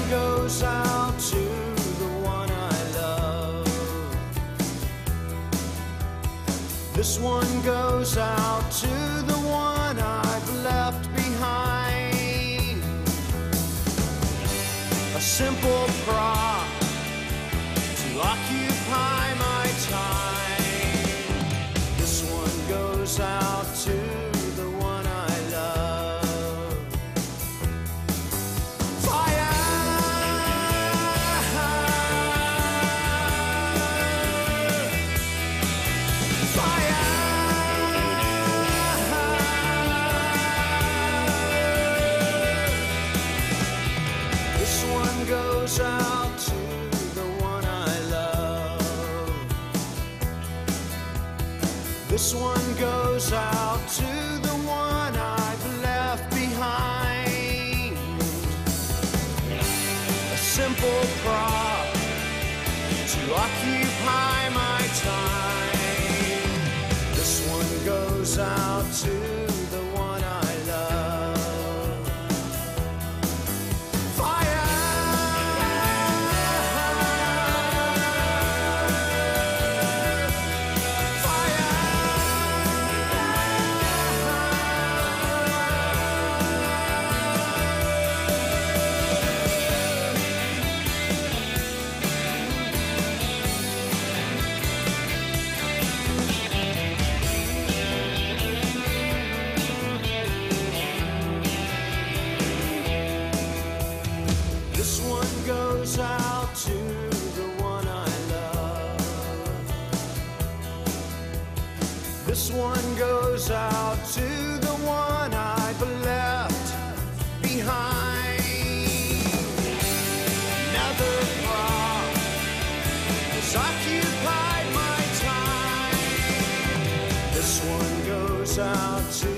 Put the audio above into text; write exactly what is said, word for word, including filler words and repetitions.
goes out to the one I love. This one goes out to the one I've left behind. A simple prop to occupy my time. This one goes out to the one I love. Fire! Fire! This one goes out to the one I love. This one goes out to the one I've left behind. A simple prop to occupy my time. This one goes out to the one I love. Fire! This one goes out to the one I love. This one goes out to the one I've left behind. Another prop has occupied my time. This one goes out to